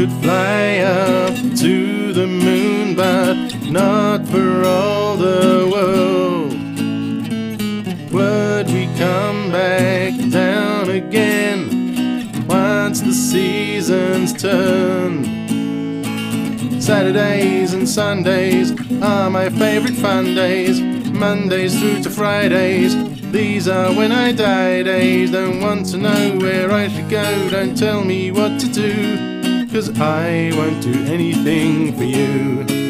could fly up to the moon, but not for all the world would we come back down again once the seasons turn. Saturdays and Sundays are my favorite fun days. Mondays through to Fridays, these are when I die days. Don't want to know where I should go, don't tell me what to do, 'cause I won't do anything for you.